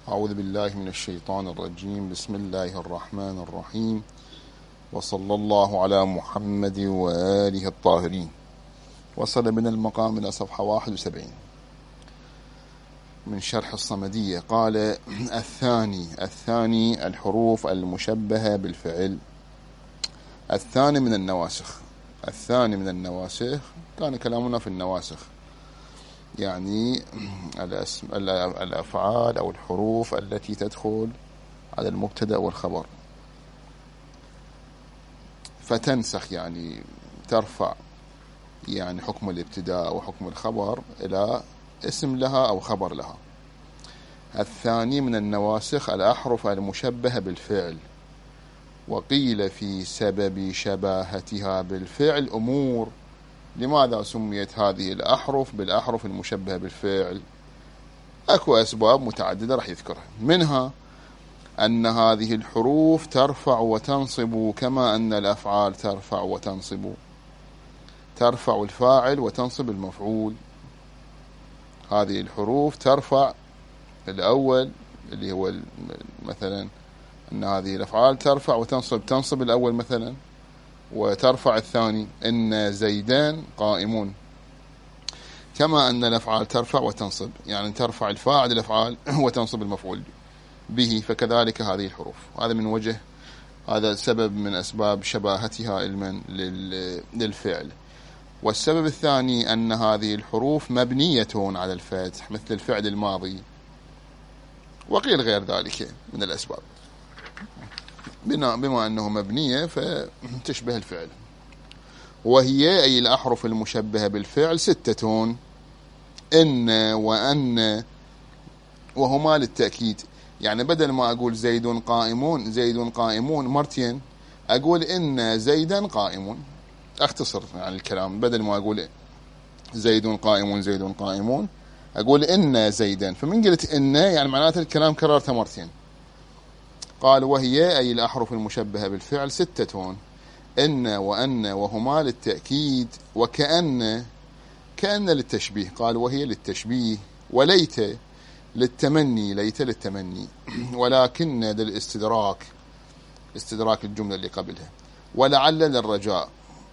أعوذ بالله من الشيطان الرجيم. بسم الله الرحمن الرحيم، وصلى الله على محمد وآله الطاهرين. وصل من المقام إلى صفحة 71 من شرح الصمدية. قال: الثاني الحروف المشبهة بالفعل. الثاني من النواسخ كان كلامنا في النواسخ، يعني الأفعال أو الحروف التي تدخل على المبتدأ والخبر فتنسخ، يعني ترفع يعني حكم الابتداء وحكم الخبر إلى اسم لها أو خبر لها. الثاني من النواسخ الأحرف المشبهة بالفعل. وقيل في سبب شباهتها بالفعل أمور. لماذا سميت هذه الأحرف بالأحرف المشبهة بالفعل؟ أكو أسباب متعددة رح يذكرها، منها أن هذه الحروف ترفع وتنصب كما أن الأفعال ترفع وتنصب، ترفع الفاعل وتنصب المفعول. هذه الحروف ترفع الأول اللي هو مثلا أن هذه الأفعال ترفع وتنصب، تنصب الأول مثلا وترفع الثاني، إن زيدان قائمون. كما أن الأفعال ترفع وتنصب، يعني ترفع الفاعل الأفعال وتنصب المفعول به، فكذلك هذه الحروف. هذا من وجه، هذا سبب من أسباب شباهتها للفعل. والسبب الثاني أن هذه الحروف مبنية على الفتح مثل الفعل الماضي، وقيل غير ذلك من الأسباب، بما أنه مبنية فتشبه الفعل. وهي أي الأحرف المشبهة بالفعل 6: إن وأن، وهما للتأكيد. يعني بدل ما أقول زيد قائمون مرتين، أقول إن زيدا قائمون، أختصر يعني الكلام. بدل ما أقول زيد قائمون أقول إن زيدا، فمن قلت إن يعني معناته الكلام كررته مرتين. قال: وهي أي الأحرف المشبهة بالفعل 6: إن وأن، وهما للتأكيد. وكأن للتشبيه. قال: وهي للتشبيه. وليت للتمني، ليت للتمني. ولكن للاستدراك، استدراك الجملة اللي قبلها. ولعل للرجاء.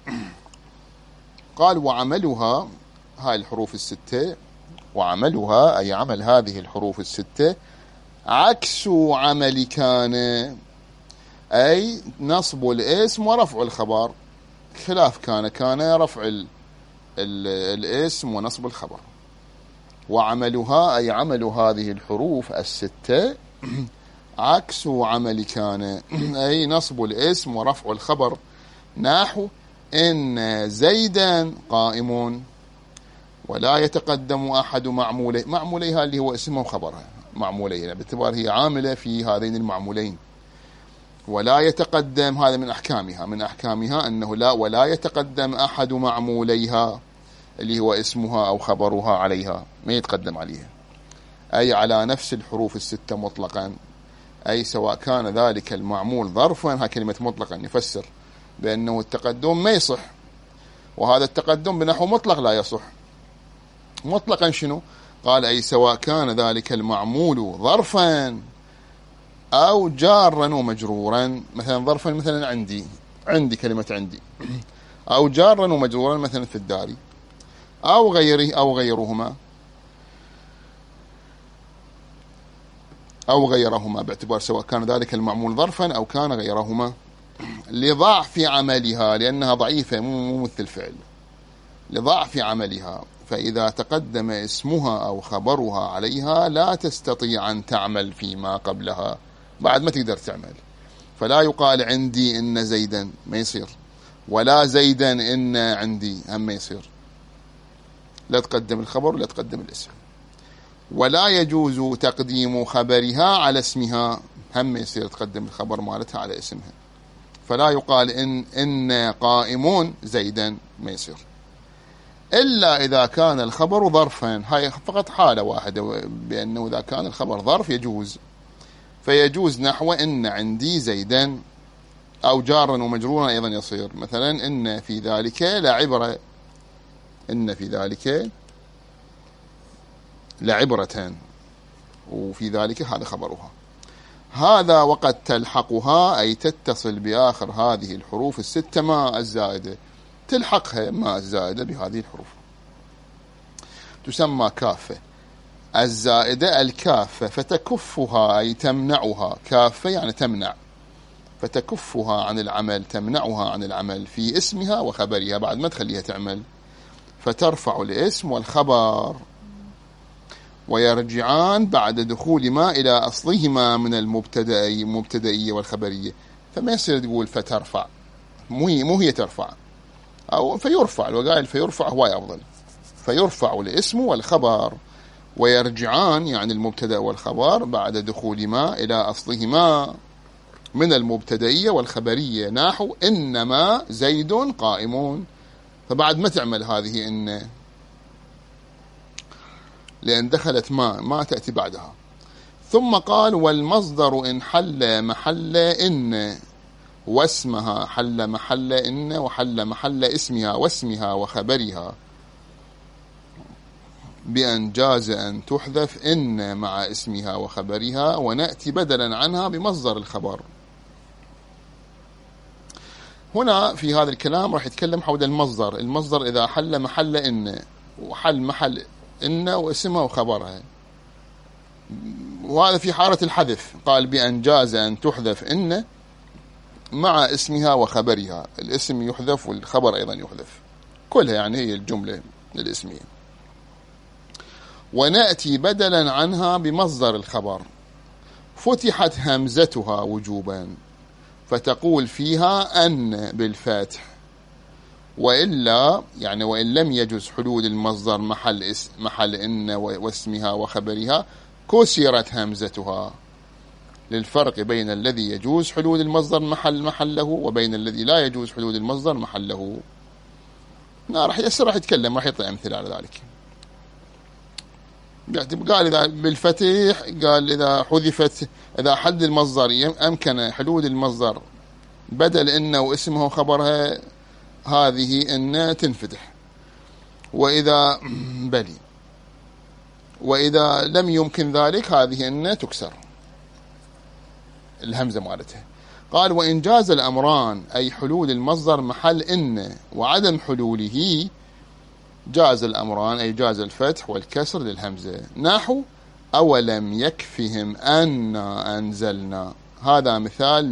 قال: وعملها، هاي الحروف الستة، وعملها أي عمل هذه الحروف الستة عكس عمل كان، أي نصب الاسم ورفع الخبر، خلاف كان رفع الاسم ونصب الخبر. وعملها أي عمل هذه الحروف الستة عكس عمل كان، أي نصب الاسم ورفع الخبر. نحو إن زيدا قائم، ولا يتقدم أحد معموليها اللي هو اسمه وخبرها، معموليها باعتبار هي عاملة في هذين المعمولين. ولا يتقدم، هذا من أحكامها أنه لا ولا يتقدم أحد معموليها اللي هو اسمها أو خبرها عليها، ما يتقدم عليها، أي على نفس الحروف الستة مطلقا. أي سواء كان ذلك المعمول ظرفا، ها كلمة مطلقا يفسر بأنه التقدم ما يصح، وهذا التقدم بنحو مطلق لا يصح. مطلقا شنو؟ قال: أي سواء كان ذلك المعمول ظرفا أو جارا ومجرورا. مثلا ظرفا، مثلا عندي كلمة عندي، أو جارا ومجرورا مثلا في الدار، أو غيره أو غيرهما، أو غيرهما، باعتبار سواء كان ذلك المعمول ظرفا أو كان غيرهما. لضعف عملها، لأنها ضعيفة مو مثل الفعل، لضعف عملها. فإذا تقدم اسمها أو خبرها عليها لا تستطيع أن تعمل فيما قبلها، بعد ما تقدر تعمل. فلا يقال عندي إن زيدا، ما يصير، ولا زيدا إن عندي، هم ما يصير. لا تقدم الخبر ولا تقدم الاسم. ولا يجوز تقديم خبرها على اسمها، هم يصير تقدم الخبر مالتها على اسمها. فلا يقال إن قائمون زيدا، ما يصير، إلا إذا كان الخبر ظرفا. هاي فقط حالة واحدة، بأنه إذا كان الخبر ظرف يجوز، فيجوز نحو إن عندي زيدا، أو جارا ومجرورا أيضا يصير. مثلا إن في ذلك لعبرة، إن في ذلك لعبرة، وفي ذلك هذا خبرها. هذا وقد تلحقها أي تتصل بآخر هذه الحروف الستة ما الزائدة، تلحقها ما الزائدة بهذه الحروف، تسمى كافة. الزائدة الكافة، فتكفها أي تمنعها، كافة يعني تمنع، فتكفها عن العمل، تمنعها عن العمل في اسمها وخبرها، بعد ما تخليها تعمل، فترفع الاسم والخبر، ويرجعان بعد دخول ما إلى أصلهما من المبتدئية والخبرية. فما يصير تقول فترفع، مو هي ترفع، أو فيرفع، الوقائل فيرفع هو أفضل، فيرفع الاسم والخبر، ويرجعان يعني المبتدأ والخبر بعد دخول ما إلى أصلهما من المبتدئية والخبرية، نحو إنما زيد قائمون. فبعد ما تعمل هذه إن، لأن دخلت ما تأتي بعدها. ثم قال والمصدر إن حل محل إن واسمها، حل محل إن وحل محل اسمها واسمها وخبرها، بأن جاز أن تحذف إن مع اسمها وخبرها، ونأتي بدلا عنها بمصدر الخبر. هنا في هذا الكلام راح يتكلم حول المصدر. المصدر إذا حل محل إن، وحل محل إن واسمها وخبرها، وهذا في حالة الحذف. قال بأن جاز أن تحذف إن مع اسمها وخبرها، الاسم يحذف والخبر أيضا يحذف، كلها يعني هي الجملة الاسمية. ونأتي بدلا عنها بمصدر الخبر، فتحت همزتها وجوبا، فتقول فيها أن بالفتح، وإلا يعني وإن لم يجز حلول المصدر محل إن واسمها وخبرها كسرت همزتها، للفرق بين الذي يجوز حلول المصدر محله وبين الذي لا يجوز حلول المصدر محله. راح يتكلم، راح يعطي أمثلة على ذلك. قال إذا بالفتح، قال إذا حذفت، إذا حل المصدر أمكن حلول المصدر بدل إن واسمه وخبرها، هذه إن تنفتح، وإذا بلي، وإذا لم يمكن ذلك هذه إن تكسر الهمزة مالتها. قال وإن جاز الأمران أي حلول المصدر محل إن وعدم حلوله، جاز الأمران أي جاز الفتح والكسر للهمزة، نحو أولم يكفهم أن أنزلنا. هذا مثال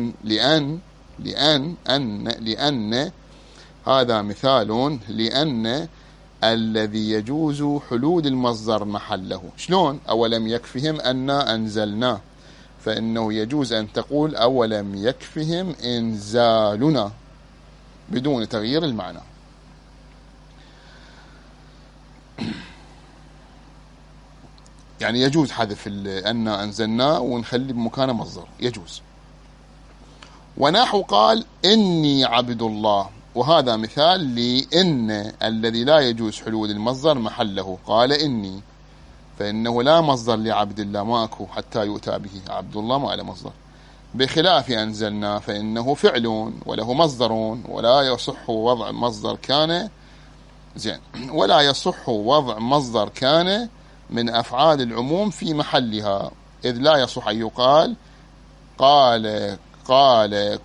لأن هذا مثال لأن الذي يجوز حلول المصدر محله. شلون؟ أولم يكفهم أن أنزلنا، فإنه يجوز أن تقول أولم يكفهم إنزالنا بدون تغيير المعنى. يعني يجوز حذف أن أنزلنا ونخلي بمكانه مصدر، يجوز. ونحو قال إني عبد الله، وهذا مثال لإن الذي لا يجوز حلول المصدر محله. قال إني، فإنه لا مصدر لعبد الله، ماكو حتى يؤتى به، عبد الله ما له مصدر، بخلاف أنزلنا فإنه فعل وله مصدر، ولا يصح وضع مصدر كان ولا يصح وضع مصدر كان من أفعال العموم في محلها، إذ لا يصح أن يقال قال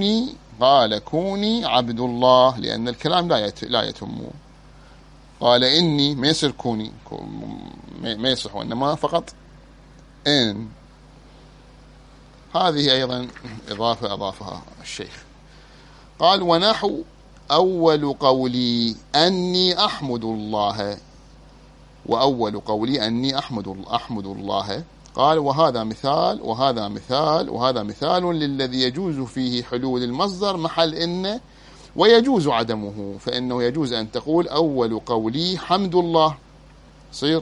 كوني عبد الله، لأن الكلام لا يتم. قال إني ما يصير كوني، ما يصح، وإنما فقط إن. هذه أيضا إضافة أضافها الشيخ. قال ونحو أول قولي أني أحمد الله، وأول قولي أني أحمد الله. قال وهذا مثال للذي يجوز فيه حلول المصدر محل إن ويجوز عدمه، فإنه يجوز أن تقول أول قولي حمد الله، صير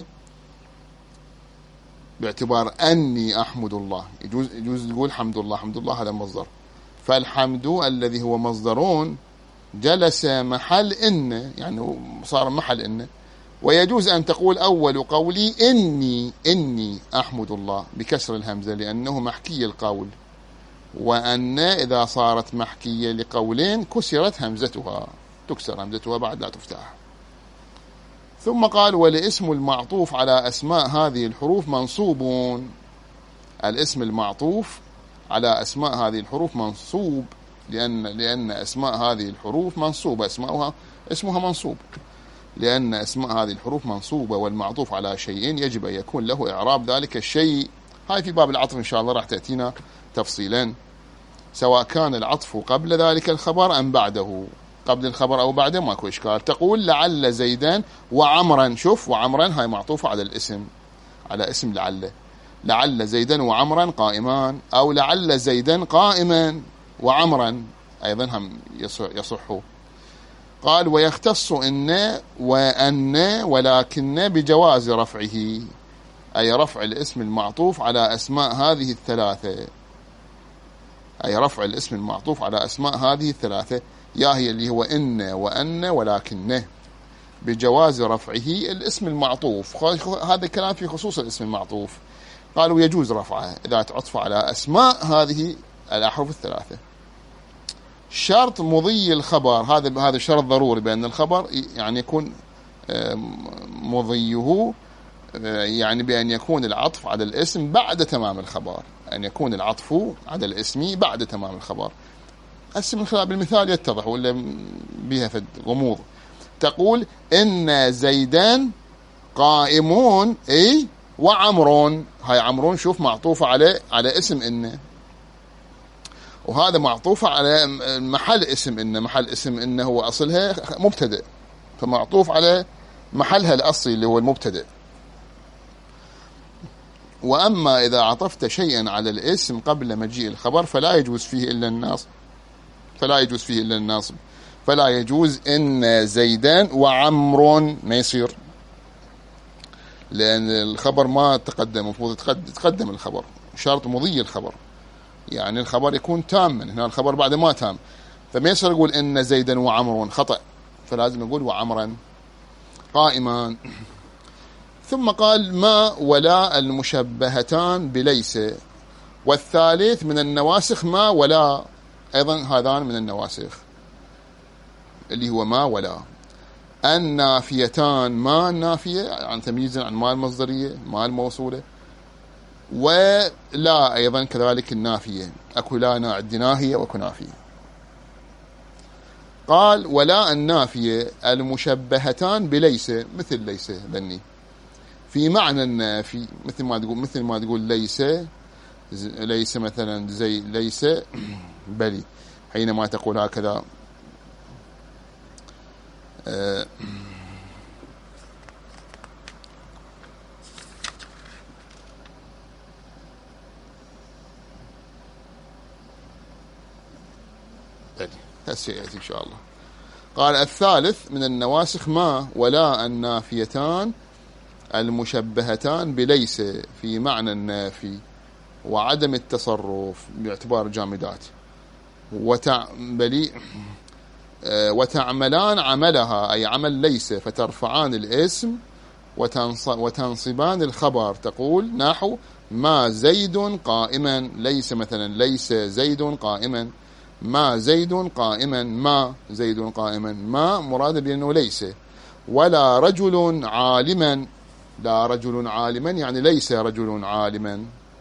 باعتبار أني أحمد الله، يجوز تقول حمد الله هذا مصدر، فالحمد الذي هو مصدرون جلس محل إن، يعني صار محل إن. ويجوز أن تقول أول قولي إني أحمد الله بكسر الهمزة، لأنه محكي القول، وأن إذا صارت محكية لقولين كسرت همزتها، تكسر همزتها بعد لا تفتح. ثم قال والاسم المعطوف على أسماء هذه الحروف منصوب. الاسم المعطوف على أسماء هذه الحروف منصوب لأن أسماء هذه الحروف منصوبة، اسمها منصوب، لأن أسماء هذه الحروف منصوبة، والمعطوف على شيء يجب أن يكون له إعراب ذلك الشيء. هاي في باب العطف إن شاء الله راح تأتينا تفصيلا، سواء كان العطف قبل ذلك الخبر أم بعده، قبل الخبر أو بعده ماكو إشكال. تقول لعل زيدا وعمرا، شوف وعمرا هاي معطوفة على الاسم، على اسم لعل زيدا وعمرا قائمان، أو لعل زيدا قائما وعمرا أيضا هم يصح. قال ويختص إن وأن ولكن بجواز رفعه، أي رفع الاسم المعطوف على أسماء هذه الثلاثة، أي رفع الاسم المعطوف على أسماء هذه الثلاثة، يا هي اللي هو إن وأن ولكن، بجواز رفعه الاسم المعطوف. هذا الكلام في خصوص الاسم المعطوف. قالوا يجوز رفعه إذا تعطف على أسماء هذه الأحرف الثلاثة. شرط مضي الخبر، هذا شرط ضروري، بأن الخبر يعني يكون مضيه، يعني بأن يكون العطف على الاسم بعد تمام الخبر، أن يكون العطف على الاسم بعد تمام الخبر. من خلال بالمثال يتضح ولا بها في غموض. تقول إن زيدان قائمون أي وعمرون، هاي عمرون شوف معطوفة على اسم إن، وهذا معطوفة على محل اسم إن، محل اسم إن هو أصلها مبتدأ، فمعطوف على محلها الأصلي اللي هو المبتدأ. وأما إذا عطفت شيئا على الاسم قبل مجيء الخبر فلا يجوز فيه إلا الناصب، فلا يجوز إن زيدان وعمر، ما يصير، لأن الخبر ما تقدم، المفروض تقدم الخبر، شرط مضي الخبر، يعني الخبر يكون تاما، هنا الخبر بعد ما تام، فما يصير يقول إن زيدا وعمر، خطأ، فلازم نقول وعمرا قائما. ثم قال ما ولا المشبهتان بليس، والثالث من النواسخ ما ولا، أيضا هذان من النواسخ اللي هو ما ولا. النافيتان، ما النافية عن تمييز عن ما المصدرية، ما الموصولة، ولا أيضا كذلك النافية، أكو لا عندي ناهية وأكو نافية. قال ولا النافية المشبهتان بليس، مثل ليس ذني، في معنى النافي، مثل ما تقول ليس مثلا زي ليس بلي، حينما تقول هكذا سيأتي إن شاء الله. قال الثالث من النواسخ ما ولا النافيتان المشبهتان بليس في معنى النافي وعدم التصرف باعتبار جامدات، وتعملان عملها أي عمل ليس، فترفعان الاسم وتنصبان الخبر. تقول نحو ما زيد قائما، ليس مثلا ليس زيد قائما، ما زيد قائما، ما زيد قائما، ما مراد بأنه ليس. ولا رجل عالما، لا رجل عالما يعني ليس رجل عالما.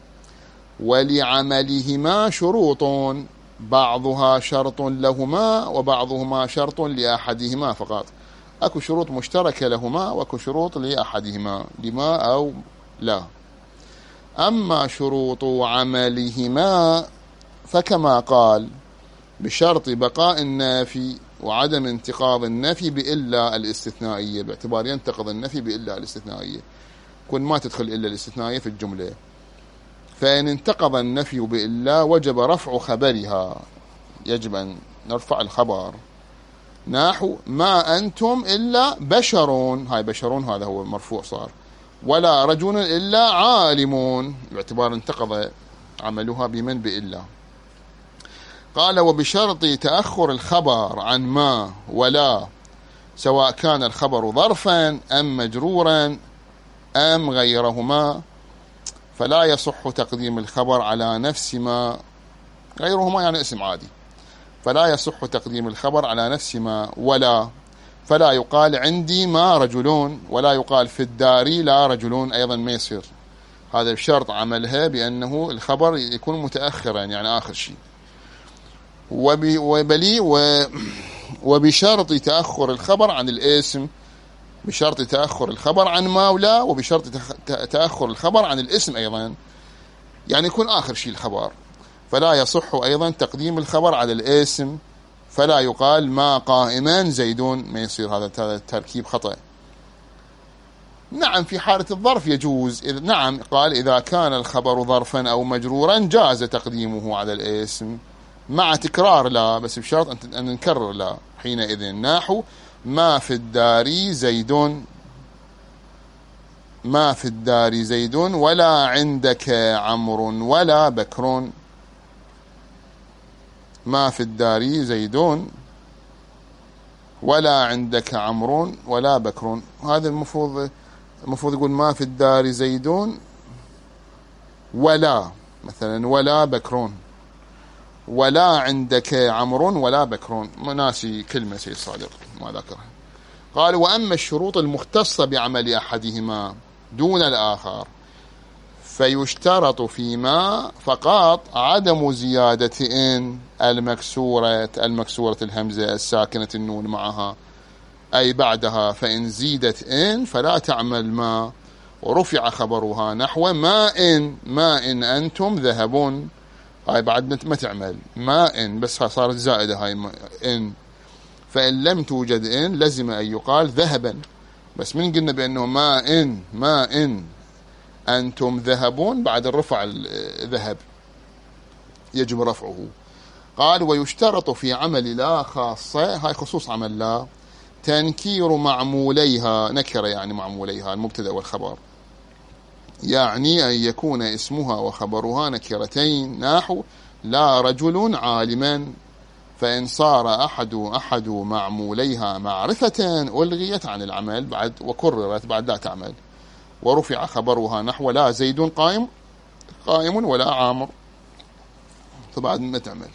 ولعملهما شروط، بعضها شرط لهما وبعضهما شرط لأحدهما فقط. أكو شروط مشتركة لهما وأكو شروط لأحدهما، لما أو لا. أما شروط عملهما فكما قال بشرط بقاء النافي وعدم انتقاض النفي بإلا الاستثنائية، باعتبار ينتقض النفي بإلا الاستثنائية، كن ما تدخل إلا الاستثنائية في الجملة. فإن انتقض النفي بإلا وجب رفع خبرها، يجب أن نرفع الخبر، نحو ما أنتم إلا بشرون، هاي بشرون هذا هو مرفوع صار، ولا رجل إلا عالمون، باعتبار انتقض عملها بمن بإلا. قال وبشرط تأخر الخبر عن ما ولا، سواء كان الخبر ظرفا أم مجرورا أم غيرهما، فلا يصح تقديم الخبر على نفس ما، غيرهما يعني اسم عادي، فلا يصح تقديم الخبر على نفس ما ولا، فلا يقال عندي ما رجلون، ولا يقال في الدار لا رجلون، أيضا ما يصير. هذا بشرط عملها بأنه الخبر يكون متأخرا يعني آخر شيء. وبشرط تأخر الخبر عن الاسم، بشرط تأخر الخبر عن ما ولا، وبشرط تأخر الخبر عن الاسم أيضا، يعني يكون آخر شيء الخبر. فلا يصح أيضا تقديم الخبر على الاسم، فلا يقال ما قائما زيدون، ما يصير، هذا التركيب خطأ. نعم في حالة الظرف يجوز، نعم قال إذا كان الخبر ظرفا أو مجرورا جاز تقديمه على الاسم مع تكرار لا، بس بشرط أن نكرر لا حينئذ. نحو ما في الدار زيد، ما في الدار زيد ولا عندك عمرو ولا بكر. ما في الدار زيد ولا عندك عمرو ولا بكر. هذا المفروض يقول ما في الدار زيد ولا، مثلا ولا بكر، ولا عندك عمرو ولا بكر. ناسي كلمة سيد صادق ما ذكرها. قال وأما الشروط المختصة بعمل أحدهما دون الآخر فيشترط فيما فقط عدم زيادة إن المكسورة الهمزة الساكنة النون معها أي بعدها، فإن زيدت إن فلا تعمل ما، ورفع خبرها نحو ما إن أنتم ذهبون، هاي بعد ما تعمل ما إن، بس صارت زائدة هاي إن. فإن لم توجد إن لزم أن يقال ذهبا، بس من قلنا بأنه ما إن أنتم ذهبون بعد الرفع الذهب يجب رفعه. قال ويشترط في عمل لا خاصة، هاي خصوص عمل لا، تنكير معموليها، نكرة يعني معموليها المبتدأ والخبر، يعني أن يكون اسمها وخبرها نكرتين. نحو لا رجل عالما، فإن صار أحد معموليها معرفة ألغيت عن العمل بعد وكررت بعد لا تعمل، ورفع خبرها نحو لا زيد قائم ولا عامر، فبعد ما تعمل.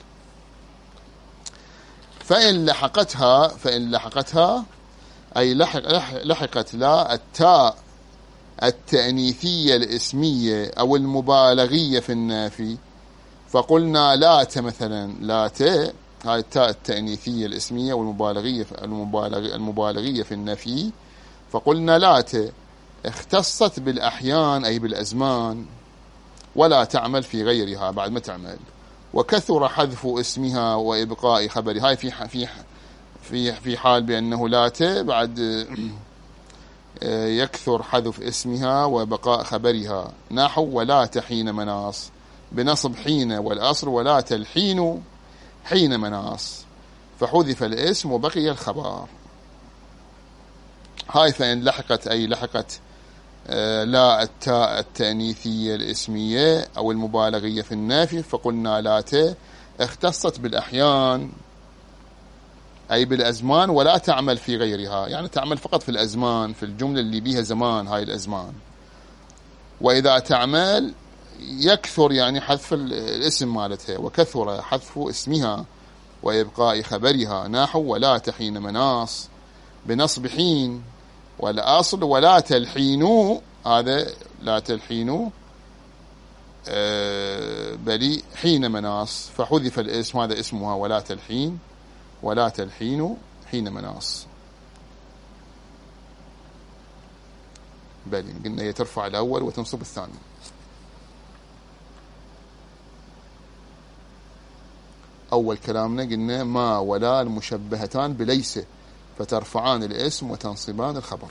فإن لحقتها أي لحقت لا التاء التأنيثية الاسمية أو المبالغية في النافي، فقلنا لات مثلا، لات هاي التاء التأنيثية الاسمية والمبالغية في النفي، فقلنا لات اختصت بالأحيان أي بالأزمان ولا تعمل في غيرها بعد ما تعمل. وكثر حذف اسمها وإبقاء خبرها، هاي في حال بأنه لات بعد يكثر حذف اسمها وبقاء خبرها. نحو ولا تحين مناص بنصب حين والأصل ولا تلحين حين مناص، فحذف الاسم وبقي الخبر. هاي فإن لحقت أي لحقت لا التاء التأنيثية الاسمية أو المبالغية في النافي، فقلنا لات اختصت بالأحيان أي بالأزمان ولا تعمل في غيرها، يعني تعمل فقط في الأزمان، في الجملة اللي بيها زمان هاي الأزمان. وإذا تعمل يكثر يعني حذف الاسم مالتها، وكثر حذف اسمها وإبقاء خبرها. نحو ولا تحين مناص بنصب حين والأصل ولا تلحينوا، هذا لا تلحينوا بل حين مناص، فحذف الاسم، هذا اسمها ولا تلحين ولا تلحين حين مناص. بل قلنا هي ترفع الأول وتنصب الثاني. أول كلامنا قلنا ما ولا المشبهتان بليس، فترفعان الاسم وتنصبان الخبر.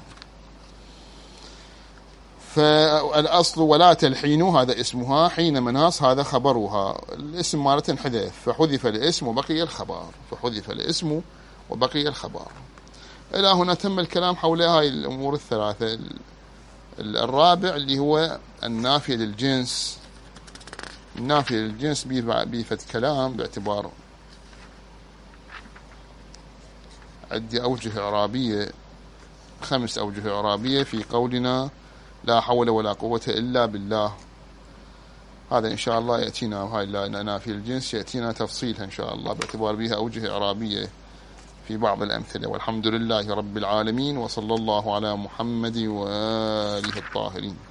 فالأصل ولا تلحينوا هذا اسمها، حين مناص هذا خبرها، الاسم مالته انحذف، فحذف الاسم وبقي الخبر، فحذف الاسم وبقي الخبر. إلى هنا تم الكلام حول هاي الأمور الثلاثة. الرابع اللي هو النافية للجنس. النافية للجنس بيفت كلام باعتبار عندي أوجه إعرابية، 5 أوجه إعرابية في قولنا لا حول ولا قوة إلا بالله. هذا إن شاء الله يأتينا، هاي نافية الجنس يأتينا تفصيلها إن شاء الله باعتبار بها أوجه إعرابية في بعض الأمثلة. والحمد لله رب العالمين، وصلى الله على محمد وآله الطاهرين.